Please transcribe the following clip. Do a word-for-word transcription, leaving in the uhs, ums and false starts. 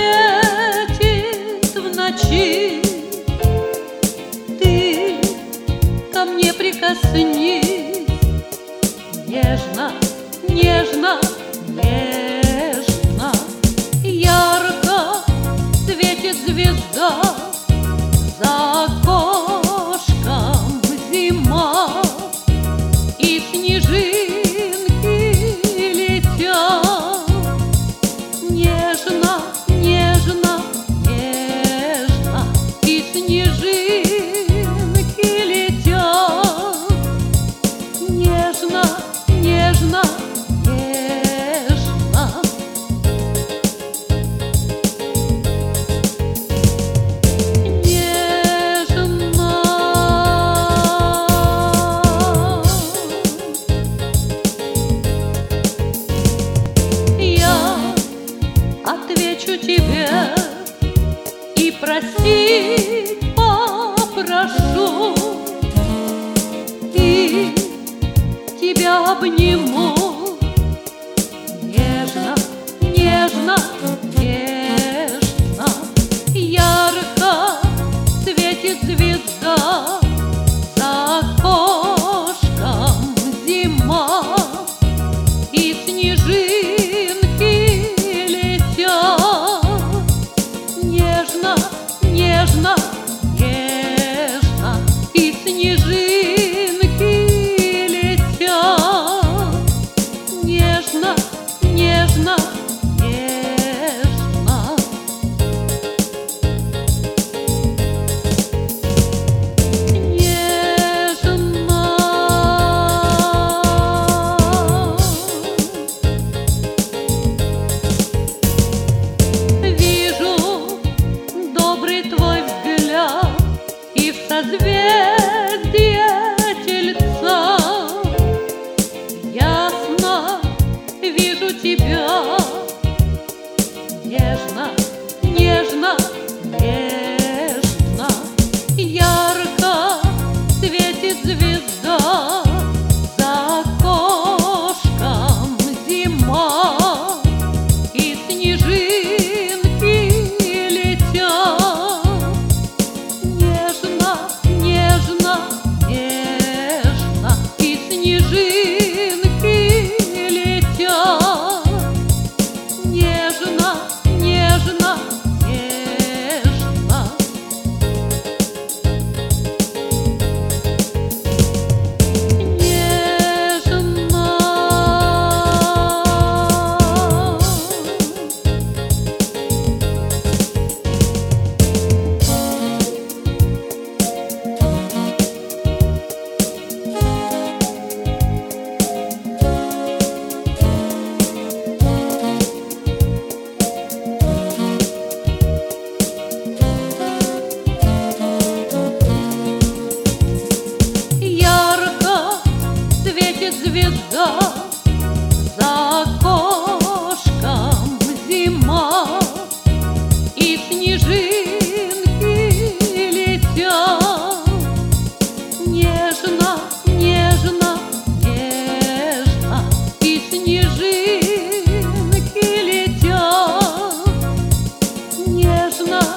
светит в ночи, ты ко мне прикоснись нежно, нежно, нежно. Ярко светит звезда, за окошком зима, и снежинки летят нежно, нежно, нежно, и снежинки летят нежно, нежно, нежно. Отвечу тебе и простить попрошу, и тебя обниму нежно, нежно, нежно. Ярко светит звезда, за окошком зима, и снежинки нежно, нежно, нежно, и снежинки летят нежно, нежно, нежно. Созвездие Тельца, ясно вижу тебя нежно, нежно, нежно. Ярко светит звезда, за окошком зима, и снежинки летят нежно, нежно, нежно, и снежинки летят нежно, нежно, нежно. Звезда, за окошком зима, и снежинки летят нежно, нежно, нежно, и снежинки летят нежно.